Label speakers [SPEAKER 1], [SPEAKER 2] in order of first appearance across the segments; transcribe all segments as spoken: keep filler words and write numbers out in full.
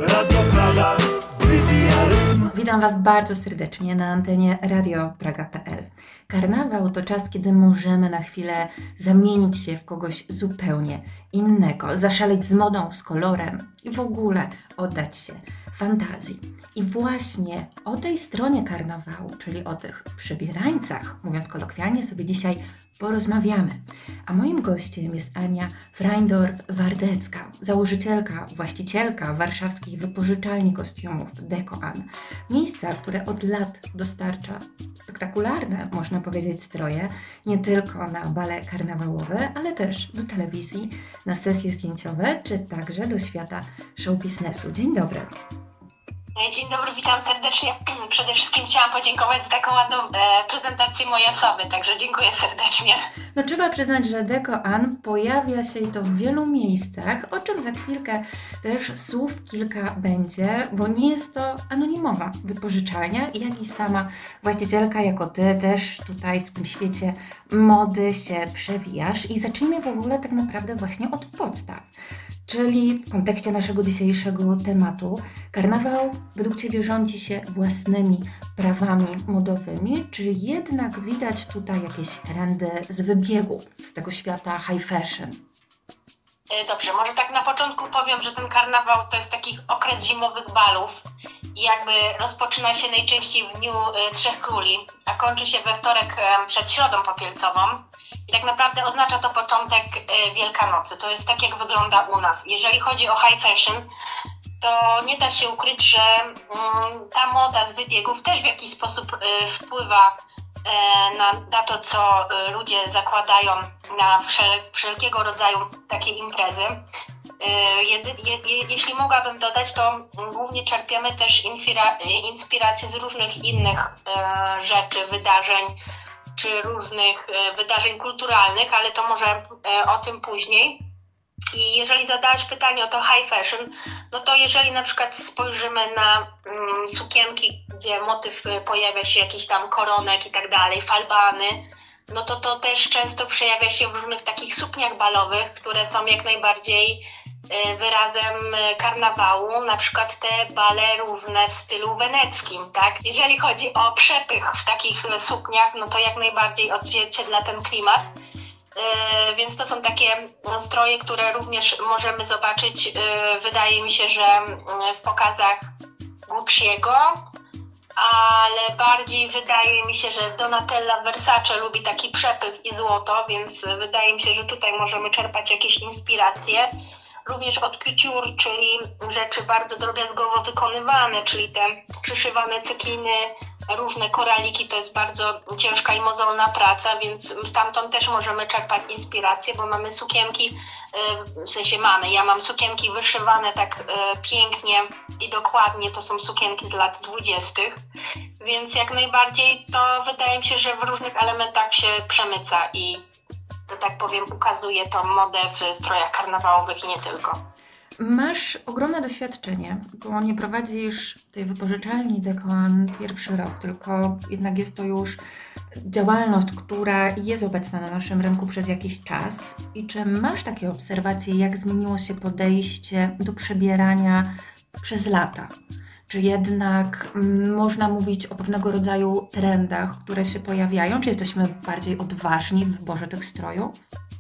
[SPEAKER 1] Radio Praga wybija rytm.
[SPEAKER 2] Witam Was bardzo serdecznie na antenie radio praga kropka p l. Karnawał to czas, kiedy możemy na chwilę zamienić się w kogoś zupełnie innego, zaszaleć z modą, z kolorem i w ogóle oddać się fantazji. I właśnie o tej stronie karnawału, czyli o tych przebierańcach, mówiąc kolokwialnie, sobie dzisiaj porozmawiamy. A moim gościem jest Ania Freindorf-Wardecka, założycielka, właścicielka warszawskiej wypożyczalni kostiumów Deco-An. Miejsca, które od lat dostarcza spektakularne, można powiedzieć, stroje, nie tylko na bale karnawałowe, ale też do telewizji, na sesje zdjęciowe, czy także do świata show biznesu. Dzień dobry.
[SPEAKER 3] Dzień dobry, witam serdecznie. Przede wszystkim chciałam podziękować za taką ładną e, prezentację mojej osoby, także dziękuję serdecznie.
[SPEAKER 2] No trzeba przyznać, że Deco-An pojawia się i to w wielu miejscach, o czym za chwilkę też słów kilka będzie, bo nie jest to anonimowa wypożyczalnia, jak i sama właścicielka, jako Ty też tutaj w tym świecie mody się przewijasz. I zacznijmy w ogóle tak naprawdę właśnie od podstaw. Czyli w kontekście naszego dzisiejszego tematu, karnawał według Ciebie rządzi się własnymi prawami modowymi, czy jednak widać tutaj jakieś trendy z wybiegów z tego świata high fashion?
[SPEAKER 3] Dobrze, może tak na początku powiem, że ten karnawał to jest taki okres zimowych balów i jakby rozpoczyna się najczęściej w dniu y, Trzech Króli, a kończy się we wtorek y, przed Środą Popielcową. I tak naprawdę oznacza to początek y, Wielkanocy. To jest tak, jak wygląda u nas. Jeżeli chodzi o high fashion, to nie da się ukryć, że y, ta moda z wybiegów też w jakiś sposób y, wpływa y, na, na to, co y, ludzie zakładają na wszel- wszelkiego rodzaju takie imprezy. Y, jedy, je, je, jeśli mogłabym dodać, to głównie czerpiemy też infira- inspiracje z różnych innych y, rzeczy, wydarzeń, czy różnych e, wydarzeń kulturalnych, ale to może e, o tym później. I jeżeli zadałeś pytanie o to high fashion, no to jeżeli na przykład spojrzymy na mm, sukienki, gdzie motyw e, pojawia się jakiś tam koronek i tak dalej, falbany, no to to też często przejawia się w różnych takich sukniach balowych, które są jak najbardziej e, wyrazem e, karnawału, na przykład te bale różne w stylu weneckim, tak? Jeżeli chodzi o przepych w takich e, sukniach, no to jak najbardziej odzwierciedla ten klimat. E, więc to są takie stroje, które również możemy zobaczyć, e, wydaje mi się, że e, w pokazach Gucci'ego, ale bardziej wydaje mi się, że Donatella Versace lubi taki przepych i złoto, więc wydaje mi się, że tutaj możemy czerpać jakieś inspiracje. Również od couture, czyli rzeczy bardzo drobiazgowo wykonywane, czyli te przyszywane cekiny, różne koraliki, to jest bardzo ciężka i mozolna praca, więc stamtąd też możemy czerpać inspiracje, bo mamy sukienki, w sensie mamy, ja mam sukienki wyszywane tak pięknie i dokładnie, to są sukienki z lat dwudziestych, więc jak najbardziej to wydaje mi się, że w różnych elementach się przemyca i, że tak powiem, ukazuje tą modę w strojach karnawałowych i nie tylko.
[SPEAKER 2] Masz ogromne doświadczenie, bo nie prowadzisz tej wypożyczalni Deco-An pierwszy rok, tylko jednak jest to już działalność, która jest obecna na naszym rynku przez jakiś czas. I czy masz takie obserwacje, jak zmieniło się podejście do przebierania przez lata? Czy jednak mm, można mówić o pewnego rodzaju trendach, które się pojawiają? Czy jesteśmy bardziej odważni w wyborze tych strojów?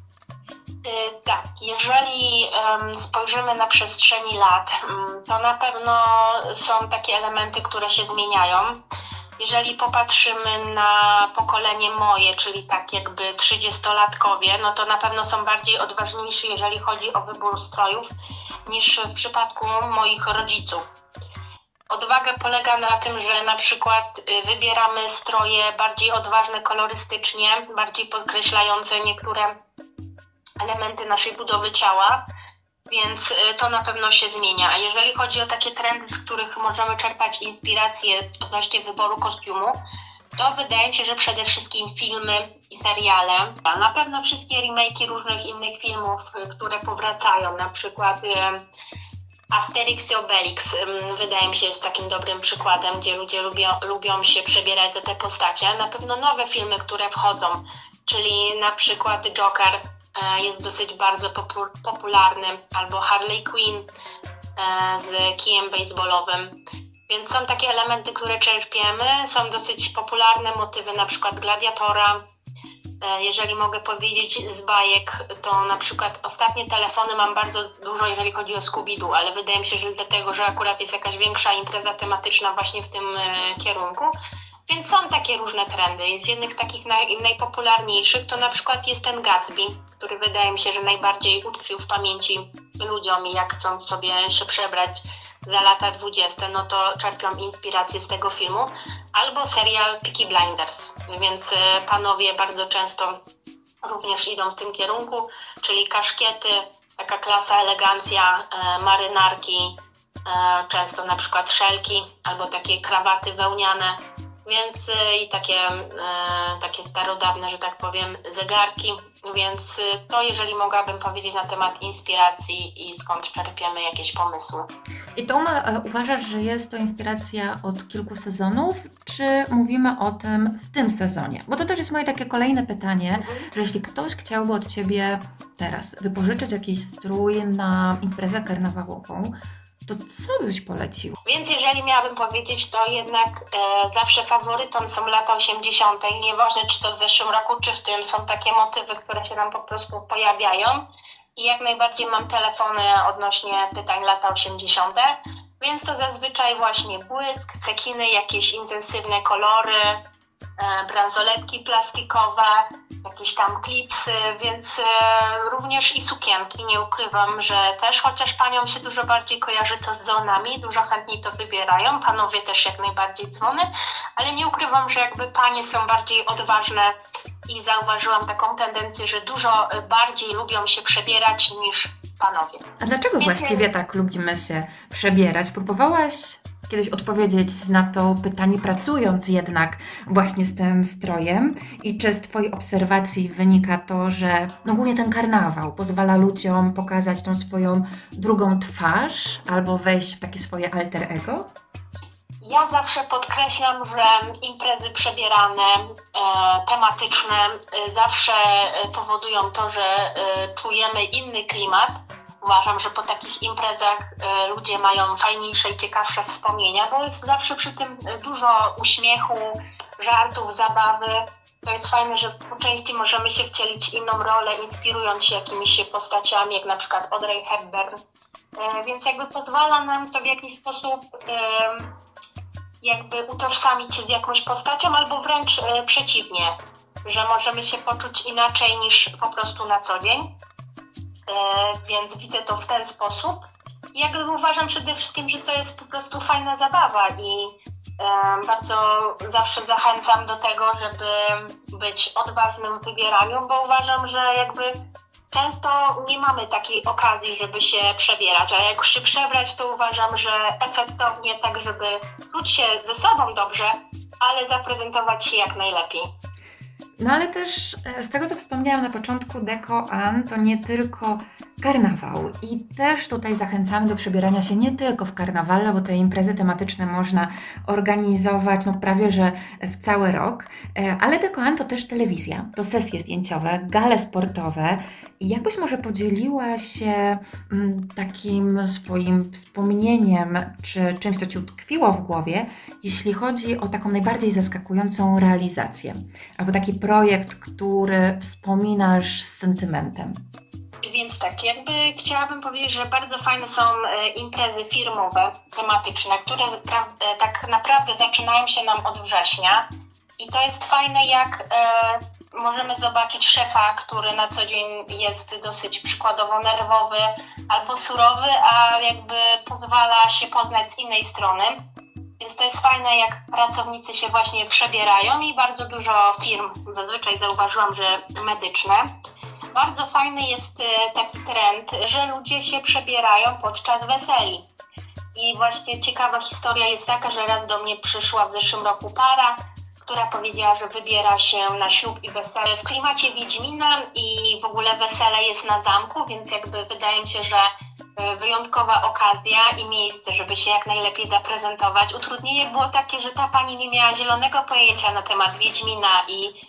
[SPEAKER 3] Yy, tak, jeżeli um, spojrzymy na przestrzeni lat, um, to na pewno są takie elementy, które się zmieniają. Jeżeli popatrzymy na pokolenie moje, czyli tak jakby trzydziestolatkowie, no to na pewno są bardziej odważniejsi, jeżeli chodzi o wybór strojów, niż w przypadku moich rodziców. Odwaga polega na tym, że na przykład wybieramy stroje bardziej odważne kolorystycznie, bardziej podkreślające niektóre elementy naszej budowy ciała, więc to na pewno się zmienia. A jeżeli chodzi o takie trendy, z których możemy czerpać inspirację odnośnie wyboru kostiumu, to wydaje mi się, że przede wszystkim filmy i seriale. A na pewno wszystkie remake'i różnych innych filmów, które powracają, na przykład Asterix i Obelix, wydaje mi się, jest takim dobrym przykładem, gdzie ludzie lubią, lubią się przebierać za te postacie. Na pewno nowe filmy, które wchodzą, czyli na przykład Joker jest dosyć bardzo popularny, albo Harley Quinn, z kijem baseballowym. Więc są takie elementy, które czerpiemy. Są dosyć popularne motywy, na przykład gladiatora. Jeżeli mogę powiedzieć z bajek, to na przykład ostatnie telefony mam bardzo dużo, jeżeli chodzi o Scooby-Doo, ale wydaje mi się, że dlatego, że akurat jest jakaś większa impreza tematyczna właśnie w tym kierunku. Więc są takie różne trendy. Z jednych takich naj, najpopularniejszych to na przykład jest ten Gatsby, który wydaje mi się, że najbardziej utkwił w pamięci ludziom i jak chcą sobie się przebrać za lata dwudzieste, no to czerpią inspirację z tego filmu. Albo serial Peaky Blinders, więc panowie bardzo często również idą w tym kierunku, czyli kaszkiety, taka klasa, elegancja, marynarki, często na przykład szelki albo takie krawaty wełniane. Więc i takie, takie starodawne, że tak powiem, zegarki. Więc to, jeżeli mogłabym powiedzieć na temat inspiracji i skąd czerpiemy jakieś pomysły.
[SPEAKER 2] I to uważasz, że jest to inspiracja od kilku sezonów, czy mówimy o tym w tym sezonie? Bo to też jest moje takie kolejne pytanie, mhm. że jeśli ktoś chciałby od Ciebie teraz wypożyczyć jakiś strój na imprezę karnawałową, to co byś polecił?
[SPEAKER 3] Więc jeżeli miałabym powiedzieć, to jednak e, zawsze faworytą są lata osiemdziesiąte i nieważne czy to w zeszłym roku, czy w tym, są takie motywy, które się nam po prostu pojawiają i jak najbardziej mam telefony odnośnie pytań lata osiemdziesiąte, więc to zazwyczaj właśnie błysk, cekiny, jakieś intensywne kolory, e, bransoletki plastikowe, jakieś tam klipsy, więc e, również i sukienki, nie ukrywam, że też, chociaż paniom się dużo bardziej kojarzy to z dzwonami, dużo chętniej to wybierają, panowie też jak najbardziej dzwony, ale nie ukrywam, że jakby panie są bardziej odważne i zauważyłam taką tendencję, że dużo bardziej lubią się przebierać niż panowie.
[SPEAKER 2] A dlaczego więc właściwie tak lubimy się przebierać? Próbowałaś kiedyś odpowiedzieć na to pytanie, pracując jednak właśnie z tym strojem? I czy z Twojej obserwacji wynika to, że no głównie ten karnawał pozwala ludziom pokazać tą swoją drugą twarz albo wejść w takie swoje alter ego?
[SPEAKER 3] Ja zawsze podkreślam, że imprezy przebierane, e, tematyczne e, zawsze powodują to, że e, czujemy inny klimat. Uważam, że po takich imprezach e, ludzie mają fajniejsze i ciekawsze wspomnienia, bo jest zawsze przy tym dużo uśmiechu, żartów, zabawy. To jest fajne, że po części możemy się wcielić w inną rolę, inspirując się jakimiś postaciami, jak na przykład Audrey Hepburn. E, więc jakby pozwala nam to w jakiś sposób e, jakby utożsamić się z jakąś postacią, albo wręcz e, przeciwnie, że możemy się poczuć inaczej niż po prostu na co dzień. E, więc widzę to w ten sposób. I jakby uważam przede wszystkim, że to jest po prostu fajna zabawa i e, bardzo zawsze zachęcam do tego, żeby być odważnym w wybieraniu, bo uważam, że jakby często nie mamy takiej okazji, żeby się przebierać, a jak już się przebrać, to uważam, że efektownie, tak żeby czuć się ze sobą dobrze, ale zaprezentować się jak najlepiej.
[SPEAKER 2] No ale też z tego, co wspomniałam na początku, Deco An to nie tylko karnawał i też tutaj zachęcamy do przebierania się nie tylko w karnawale, bo te imprezy tematyczne można organizować no prawie że w cały rok, ale Deco An to też telewizja, to sesje zdjęciowe, gale sportowe i jakbyś może podzieliła się m, takim swoim wspomnieniem, czy czymś, co Ci utkwiło w głowie, jeśli chodzi o taką najbardziej zaskakującą realizację, albo taki projekt, który wspominasz z sentymentem.
[SPEAKER 3] Więc tak, jakby chciałabym powiedzieć, że bardzo fajne są e, imprezy firmowe, tematyczne, które pra- e, tak naprawdę zaczynają się nam od września i to jest fajne, jak e, możemy zobaczyć szefa, który na co dzień jest dosyć przykładowo nerwowy albo surowy, a jakby pozwala się poznać z innej strony. Więc to jest fajne, jak pracownicy się właśnie przebierają i bardzo dużo firm, zazwyczaj zauważyłam, że medyczne. Bardzo fajny jest taki trend, że ludzie się przebierają podczas weseli. I właśnie ciekawa historia jest taka, że raz do mnie przyszła w zeszłym roku para, która powiedziała, że wybiera się na ślub i wesele w klimacie Wiedźmina i w ogóle wesele jest na zamku, więc jakby wydaje mi się, że wyjątkowa okazja i miejsce, żeby się jak najlepiej zaprezentować. Utrudnienie było takie, że ta pani nie miała zielonego pojęcia na temat Wiedźmina i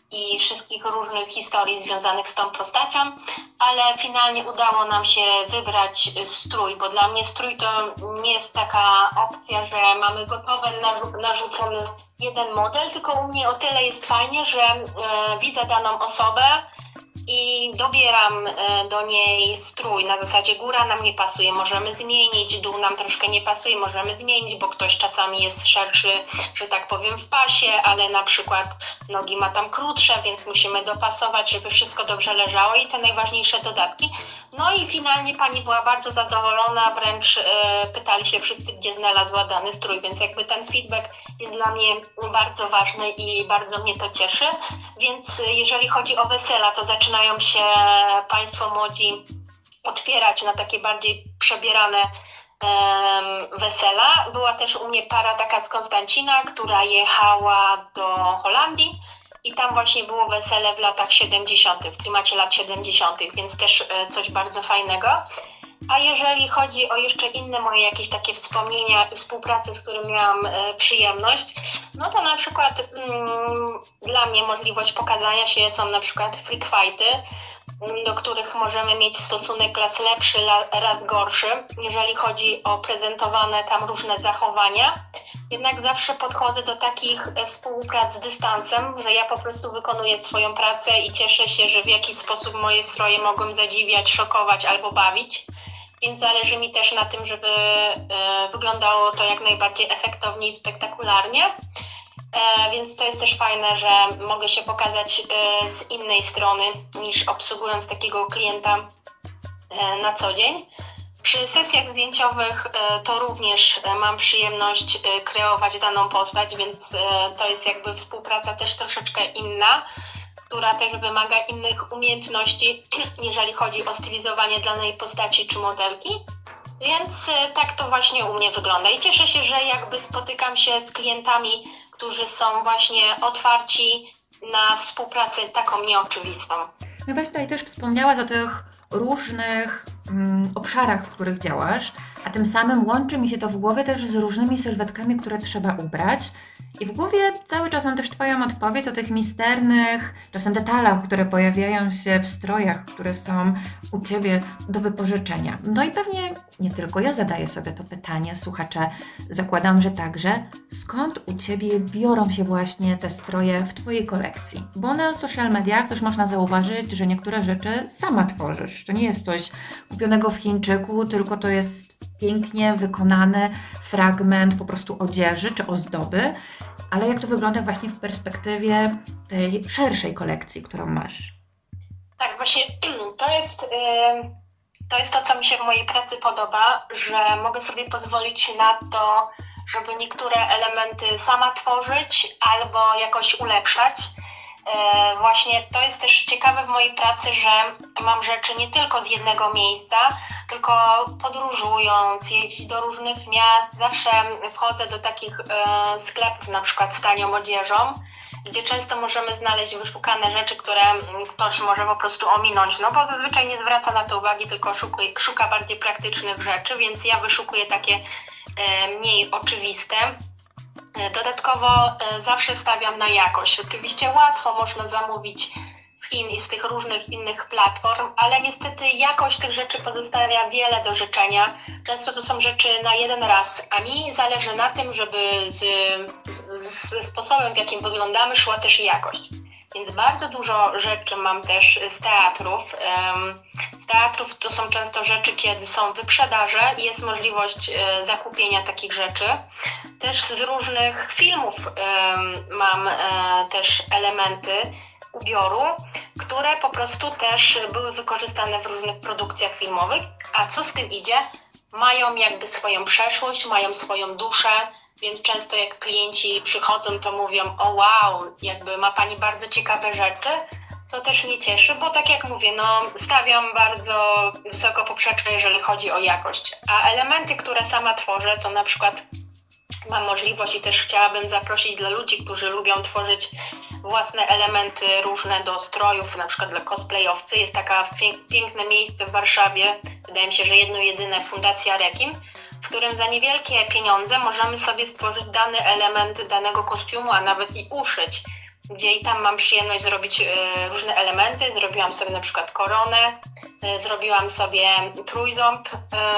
[SPEAKER 3] i wszystkich różnych historii związanych z tą postacią, ale finalnie udało nam się wybrać strój, bo dla mnie strój to nie jest taka opcja, że mamy gotowy, narzu- narzucony jeden model, tylko u mnie o tyle jest fajnie, że e, widzę daną osobę i dobieram e, do niej strój. Na zasadzie góra nam nie pasuje, możemy zmienić, dół nam troszkę nie pasuje, możemy zmienić, bo ktoś czasami jest szerszy, że tak powiem, w pasie, ale na przykład nogi ma tam krótsze, więc musimy dopasować, żeby wszystko dobrze leżało i te najważniejsze dodatki. No i finalnie pani była bardzo zadowolona, wręcz e, pytali się wszyscy, gdzie znalazła dany strój, więc jakby ten feedback jest dla mnie bardzo ważny i bardzo mnie to cieszy. Więc jeżeli chodzi o wesela, to zaczynają się Państwo młodzi otwierać na takie bardziej przebierane um, wesela. Była też u mnie para taka z Konstancina, która jechała do Holandii i tam właśnie było wesele w latach siedemdziesiątych, w klimacie lat siedemdziesiątych, więc też e, coś bardzo fajnego. A jeżeli chodzi o jeszcze inne moje jakieś takie wspomnienia i współpracy, z którymi miałam e, przyjemność, no to na przykład mm, dla mnie możliwość pokazania się są na przykład freak fighty, do których możemy mieć stosunek raz lepszy, raz gorszy, jeżeli chodzi o prezentowane tam różne zachowania. Jednak zawsze podchodzę do takich współprac z dystansem, że ja po prostu wykonuję swoją pracę i cieszę się, że w jakiś sposób moje stroje mogą zadziwiać, szokować albo bawić. Więc zależy mi też na tym, żeby e, wyglądało to jak najbardziej efektownie i spektakularnie. E, więc to jest też fajne, że mogę się pokazać e, z innej strony niż obsługując takiego klienta e, na co dzień. Przy sesjach zdjęciowych e, to również e, mam przyjemność e, kreować daną postać, więc e, to jest jakby współpraca też troszeczkę inna, która też wymaga innych umiejętności, jeżeli chodzi o stylizowanie danej postaci czy modelki. Więc e, tak to właśnie u mnie wygląda i cieszę się, że jakby spotykam się z klientami, którzy są właśnie otwarci na współpracę taką nieoczywistą.
[SPEAKER 2] No właśnie tutaj też wspomniałaś o tych różnych mm, obszarach, w których działasz, a tym samym łączy mi się to w głowie też z różnymi sylwetkami, które trzeba ubrać. I w głowie cały czas mam też Twoją odpowiedź o tych misternych, czasem detalach, które pojawiają się w strojach, które są u Ciebie do wypożyczenia. No i pewnie nie tylko ja zadaję sobie to pytanie, słuchacze zakładam, że także. Skąd u Ciebie biorą się właśnie te stroje w Twojej kolekcji? Bo na social mediach też można zauważyć, że niektóre rzeczy sama tworzysz. To nie jest coś kupionego w Chińczyku, tylko to jest pięknie wykonany fragment po prostu odzieży czy ozdoby. Ale jak to wygląda właśnie w perspektywie tej szerszej kolekcji, którą masz?
[SPEAKER 3] Tak, właśnie to jest, yy, to jest to, co mi się w mojej pracy podoba, że mogę sobie pozwolić na to, żeby niektóre elementy sama tworzyć albo jakoś ulepszać. Yy, właśnie to jest też ciekawe w mojej pracy, że mam rzeczy nie tylko z jednego miejsca, tylko podróżując, jeździć do różnych miast, zawsze wchodzę do takich e, sklepów, na przykład z tanią odzieżą, gdzie często możemy znaleźć wyszukane rzeczy, które ktoś może po prostu ominąć, no bo zazwyczaj nie zwraca na to uwagi, tylko szuka, szuka bardziej praktycznych rzeczy, więc ja wyszukuję takie e, mniej oczywiste. Dodatkowo e, zawsze stawiam na jakość. Oczywiście łatwo można zamówić z Chin i z tych różnych innych platform, ale niestety jakość tych rzeczy pozostawia wiele do życzenia. Często to są rzeczy na jeden raz, a mi zależy na tym, żeby z, z, ze sposobem, w jakim wyglądamy, szła też jakość. Więc bardzo dużo rzeczy mam też z teatrów. Z teatrów to są często rzeczy, kiedy są wyprzedaże i jest możliwość zakupienia takich rzeczy. Też z różnych filmów mam też elementy ubioru, które po prostu też były wykorzystane w różnych produkcjach filmowych, a co z tym idzie, mają jakby swoją przeszłość, mają swoją duszę, więc często jak klienci przychodzą, to mówią: o wow, jakby ma Pani bardzo ciekawe rzeczy, co też mnie cieszy, bo tak jak mówię, no stawiam bardzo wysoko poprzeczkę, jeżeli chodzi o jakość, a elementy, które sama tworzę, to na przykład mam możliwość i też chciałabym zaprosić dla ludzi, którzy lubią tworzyć własne elementy różne do strojów, na przykład dla cosplayowcy. Jest taka piękne miejsce w Warszawie, wydaje mi się, że jedno jedyne, Fundacja Rekin, w którym za niewielkie pieniądze możemy sobie stworzyć dany element danego kostiumu, a nawet i uszyć. gdzie i tam mam przyjemność zrobić e, różne elementy. Zrobiłam sobie na przykład koronę, e, zrobiłam sobie trójząb e,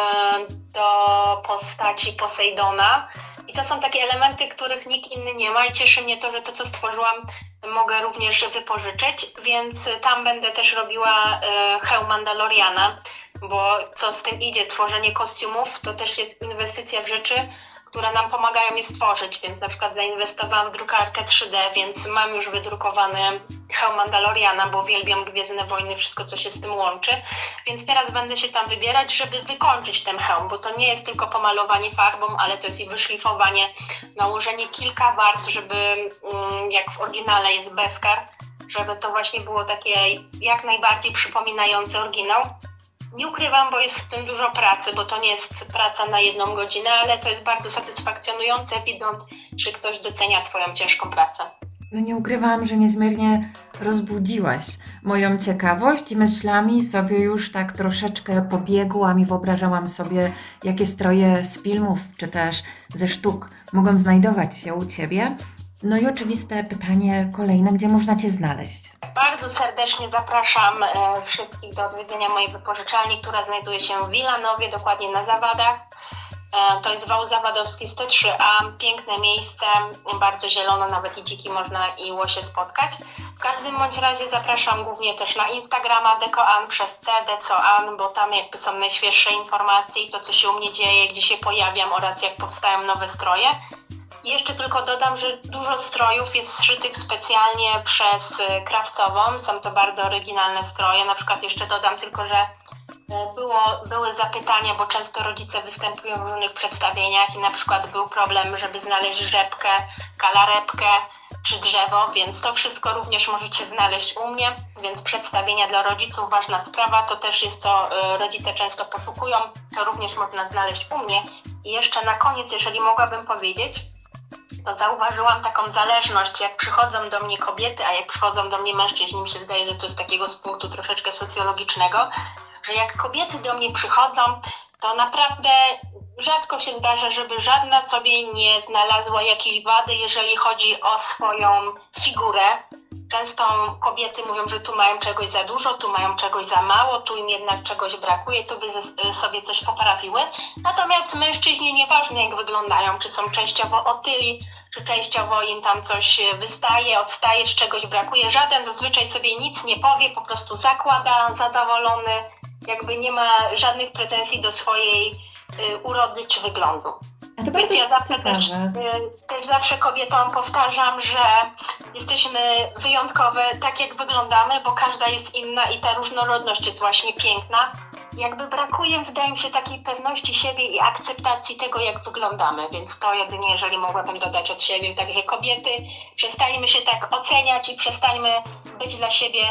[SPEAKER 3] do postaci Posejdona. I to są takie elementy, których nikt inny nie ma i cieszy mnie to, że to, co stworzyłam, mogę również wypożyczyć, więc tam będę też robiła e, hełm Mandaloriana, bo co z tym idzie, tworzenie kostiumów to też jest inwestycja w rzeczy, które nam pomagają je stworzyć, więc na przykład zainwestowałam w drukarkę trzy D, więc mam już wydrukowany hełm Mandaloriana, bo uwielbiam Gwiezdne Wojny, wszystko co się z tym łączy, więc teraz będę się tam wybierać, żeby wykończyć ten hełm, bo to nie jest tylko pomalowanie farbą, ale to jest i wyszlifowanie, nałożenie kilka warstw, żeby jak w oryginale jest Beskar, żeby to właśnie było takie jak najbardziej przypominające oryginał. Nie ukrywam, bo jest w tym dużo pracy, bo to nie jest praca na jedną godzinę, ale to jest bardzo satysfakcjonujące, widząc, że ktoś docenia Twoją ciężką pracę.
[SPEAKER 2] No nie ukrywam, że niezmiernie rozbudziłaś moją ciekawość i myślami sobie już tak troszeczkę pobiegłam i wyobrażałam sobie, jakie stroje z filmów czy też ze sztuk mogą znajdować się u Ciebie. No i oczywiste pytanie kolejne, gdzie można Cię znaleźć?
[SPEAKER 3] Bardzo serdecznie zapraszam e, wszystkich do odwiedzenia mojej wypożyczalni, która znajduje się w Wilanowie, dokładnie na Zawadach. E, to jest wał Zawadowski sto trzy A, piękne miejsce, bardzo zielono, nawet i dziki można i łosie spotkać. W każdym bądź razie zapraszam głównie też na Instagrama decoan przez C, decoan, bo tam jakby są najświeższe informacje i to, co się u mnie dzieje, gdzie się pojawiam oraz jak powstają nowe stroje. I jeszcze tylko dodam, że dużo strojów jest zszytych specjalnie przez krawcową. Są to bardzo oryginalne stroje. Na przykład jeszcze dodam tylko, że było, były zapytania, bo często rodzice występują w różnych przedstawieniach i na przykład był problem, żeby znaleźć rzepkę, kalarepkę czy drzewo, więc to wszystko również możecie znaleźć u mnie. Więc przedstawienia dla rodziców, ważna sprawa, to też jest co rodzice często poszukują, to również można znaleźć u mnie. I jeszcze na koniec, jeżeli mogłabym powiedzieć, to zauważyłam taką zależność, jak przychodzą do mnie kobiety, a jak przychodzą do mnie mężczyźni, mi się wydaje, że to jest takiego z punktu troszeczkę socjologicznego, że jak kobiety do mnie przychodzą, to naprawdę rzadko się zdarza, żeby żadna sobie nie znalazła jakiejś wady, jeżeli chodzi o swoją figurę. Często kobiety mówią, że tu mają czegoś za dużo, tu mają czegoś za mało, tu im jednak czegoś brakuje, tu by sobie coś poprawiły. Natomiast mężczyźni, nieważne jak wyglądają, czy są częściowo otyli, czy częściowo im tam coś wystaje, odstaje, czy czegoś brakuje, żaden zazwyczaj sobie nic nie powie, po prostu zakłada zadowolony, jakby nie ma żadnych pretensji do swojej y, urody czy wyglądu. Więc ja zawsze też, też zawsze kobietom powtarzam, że jesteśmy wyjątkowe tak jak wyglądamy, bo każda jest inna i ta różnorodność jest właśnie piękna. Jakby brakuje, wydaje mi się, takiej pewności siebie i akceptacji tego, jak wyglądamy, więc to jedynie, jeżeli mogłabym dodać od siebie. Także kobiety, przestańmy się tak oceniać i przestańmy być dla siebie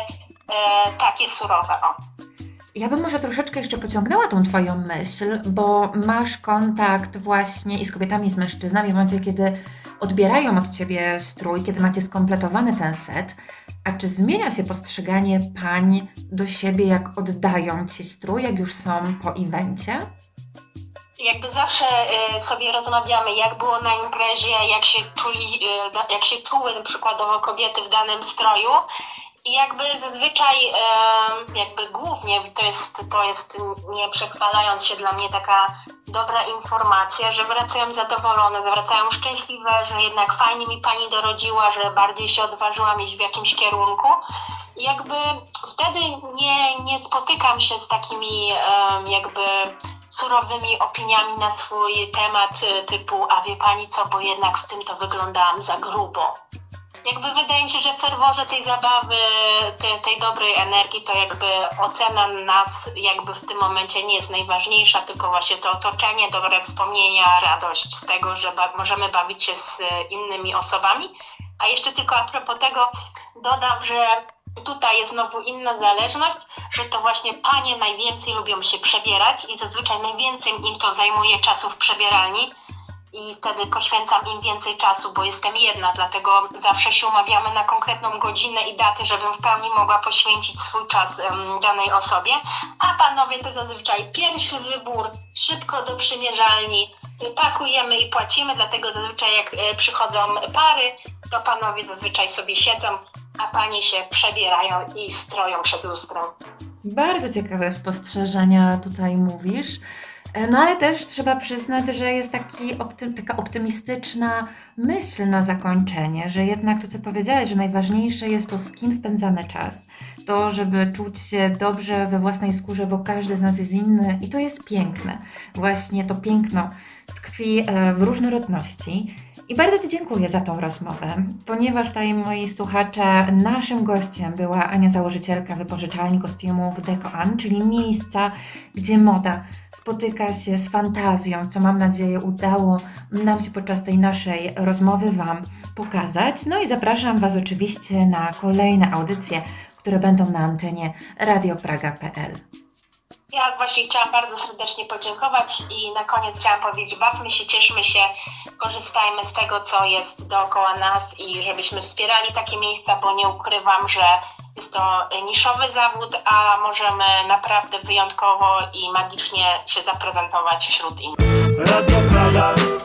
[SPEAKER 3] e, takie surowe. O.
[SPEAKER 2] Ja bym może troszeczkę jeszcze pociągnęła tą Twoją myśl, bo masz kontakt właśnie i z kobietami, i z mężczyznami w momencie, kiedy odbierają od Ciebie strój, kiedy macie skompletowany ten set. A czy zmienia się postrzeganie pań do siebie, jak oddają Ci strój, jak już są po evencie?
[SPEAKER 3] Jakby zawsze y, sobie rozmawiamy, jak było na imprezie, jak się czuli, y, jak się czuły przykładowo kobiety w danym stroju. I jakby zazwyczaj, jakby głównie to jest, to jest nie przechwalając się dla mnie taka dobra informacja, że wracają zadowolone, wracają szczęśliwe, że jednak fajnie mi pani dorodziła, że bardziej się odważyłam iść w jakimś kierunku. I jakby wtedy nie, nie spotykam się z takimi jakby surowymi opiniami na swój temat typu, a wie pani co, bo jednak w tym to wyglądałam za grubo. Jakby wydaje mi się, że w ferworze tej zabawy, tej, tej dobrej energii, to jakby ocena nas jakby w tym momencie nie jest najważniejsza, tylko właśnie to otoczenie, dobre wspomnienia, radość z tego, że ba- możemy bawić się z innymi osobami. A jeszcze tylko a propos tego dodam, że tutaj jest znowu inna zależność, że to właśnie panie najwięcej lubią się przebierać i zazwyczaj najwięcej im to zajmuje czasu w przebieralni. I wtedy poświęcam im więcej czasu, bo jestem jedna, dlatego zawsze się umawiamy na konkretną godzinę i datę, żebym w pełni mogła poświęcić swój czas um, danej osobie. A panowie to zazwyczaj pierwszy wybór, szybko do przymierzalni, pakujemy i płacimy, dlatego zazwyczaj jak e, przychodzą pary, to panowie zazwyczaj sobie siedzą, a panie się przebierają i stroją przed lustrem.
[SPEAKER 2] Bardzo ciekawe spostrzeżenia tutaj mówisz. E, No ale też trzeba przyznać, że jest taki opty- taka optymistyczna myśl na zakończenie, że jednak to, co powiedziałeś, że najważniejsze jest to, z kim spędzamy czas. To, żeby czuć się dobrze we własnej skórze, bo każdy z nas jest inny i to jest piękne. Właśnie to piękno tkwi e, w różnorodności. I bardzo Ci dziękuję za tą rozmowę, ponieważ tutaj moi słuchacze, naszym gościem była Ania, założycielka wypożyczalni kostiumów Deco-An, czyli miejsca, gdzie moda spotyka się z fantazją, co mam nadzieję udało nam się podczas tej naszej rozmowy Wam pokazać. No i zapraszam Was oczywiście na kolejne audycje, które będą na antenie radiopraga kropka pe el.
[SPEAKER 3] Ja właśnie chciałam bardzo serdecznie podziękować i na koniec chciałam powiedzieć, bawmy się, cieszmy się, korzystajmy z tego, co jest dookoła nas i żebyśmy wspierali takie miejsca, bo nie ukrywam, że jest to niszowy zawód, a możemy naprawdę wyjątkowo i magicznie się zaprezentować wśród innych.
[SPEAKER 1] Radio Praga.